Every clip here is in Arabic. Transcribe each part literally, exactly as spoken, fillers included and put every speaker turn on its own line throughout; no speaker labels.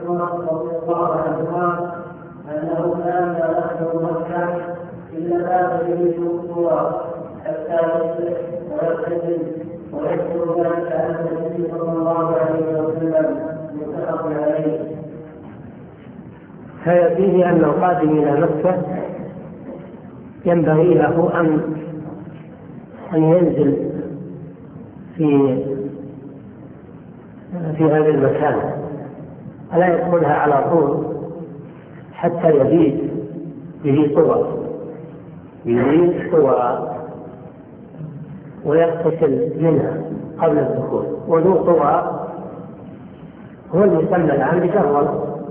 عمر رضي الله عنهما أنه كان لا يدخل مكة إلا باب به الصور حتى يصبح ويغتسل ويذكر ذلك عن النبي صلى الله عليه وسلم متفق عليه.
فيه أن القادم إلى مكة ينبغي له أن أن ينزل في في هذا المكان، ألا يدخلها على طول حتى يبيت به طوى يبيت طوى ويغتسل منها قبل الدخول. وذو طوى هو المسمى الآن بجرول،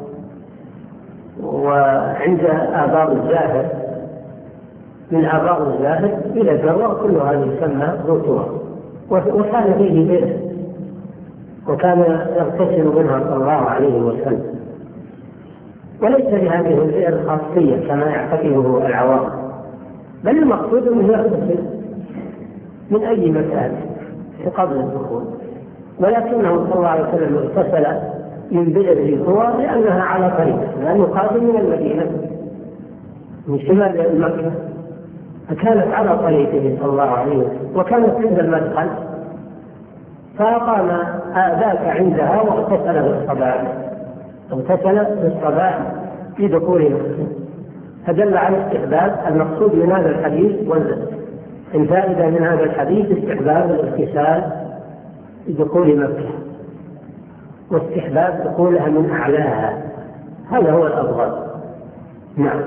وعند آبار الزاهر من آبار الزاهر إلى جرول كل هذا يسمى ذو طوى. وكان فيه بئر وكان يغتسل منها صلى الله عليه وسلم، وليس لهذه البئر خاصية كما يعتقده العوام، بل المقصود أنه يغتسل من أي مكان قبل الدخول. ولكنه صلى الله عليه وسلم اغتسل من بئر طوى لأنها على طريق، لأنه قادم من المدينة من شمال مكة، فكانت على طريقه صلى الله عليه وسلم وكانت عند المدخل، فأقام ذاك عندها واغتسل بالصباح اغتسل بالصباح في دخول مكة، فدل على استحباب. المقصود من هذا الحديث والفائدة من هذا الحديث استحباب الاغتسال في دخول مكة واستحباب دخولها من أعلاها، هذا هو الأفضل. نعم.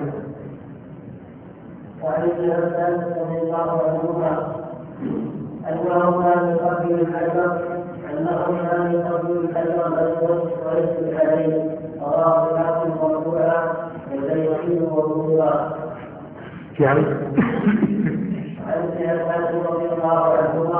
وعن ابن عباس رضي الله عنهما أنه كان يقبل الحجر أنه كان يقبل الحجر الأسود ويسجد عليه، رواه الحاكم مرفوعا والبيهقي موقوفا.
نعم.
عن ابن عباس رضي الله عنهما